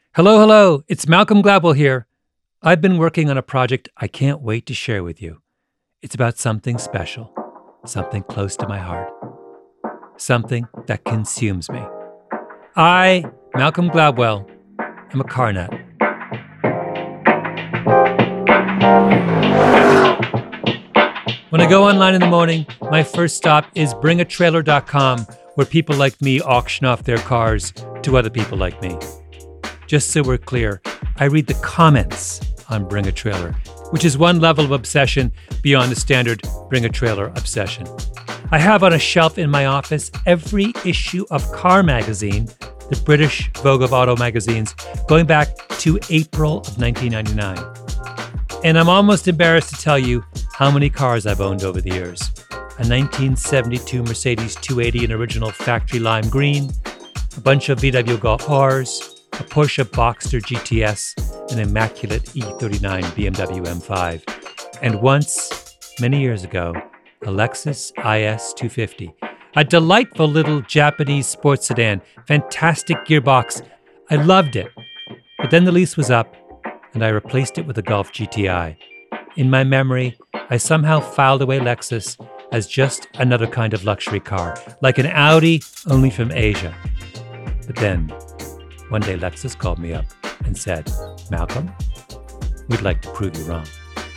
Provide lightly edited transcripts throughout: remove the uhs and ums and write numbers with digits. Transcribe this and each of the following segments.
Hello, hello. It's Malcolm Gladwell here. I've been working on a project I can't wait to share with you. It's about something special, something close to my heart, something that consumes me. I, Malcolm Gladwell, am a car nut. When I go online in the morning, my first stop is bringatrailer.com, where people like me auction off their cars to other people like me. Just so we're clear, I read the comments on Bring a Trailer, which is one level of obsession beyond the standard Bring a Trailer obsession. I have on a shelf in my office every issue of Car Magazine, the British Vogue of auto magazines, going back to April of 1999. And I'm almost embarrassed to tell you how many cars I've owned over the years. A 1972 Mercedes 280 in original factory lime green, a bunch of VW Golf Rs, a Porsche Boxster GTS, an immaculate E39 BMW M5, and once, many years ago, a Lexus IS 250, a delightful little Japanese sports sedan, fantastic gearbox. I loved it. But then the lease was up, and I replaced it with a Golf GTI. In my memory, I somehow filed away Lexus as just another kind of luxury car, like an Audi, only from Asia. But then, one day Lexus called me up and said, "Malcolm, we'd like to prove you wrong."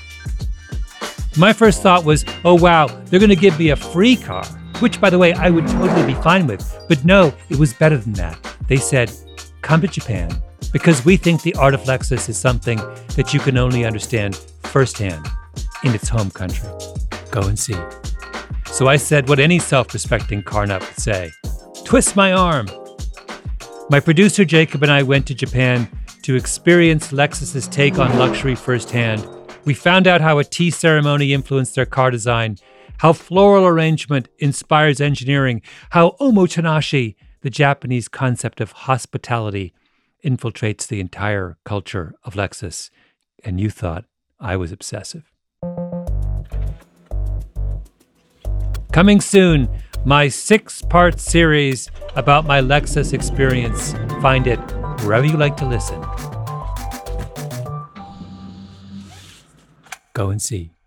My first thought was, oh wow, they're going to give me a free car, which, by the way, I would totally be fine with. But no, it was better than that. They said, come to Japan, because we think the art of Lexus is something that you can only understand firsthand in its home country. Go and see. So I said what any self-respecting car nut would say, twist my arm. My producer Jacob and I went to Japan to experience Lexus's take on luxury firsthand. We found out how a tea ceremony influenced their car design, how floral arrangement inspires engineering, how omotenashi, the Japanese concept of hospitality, infiltrates the entire culture of Lexus. And you thought I was obsessive. Coming soon, my 6-part series about my Lexus experience. Find it wherever you like to listen. Go and see.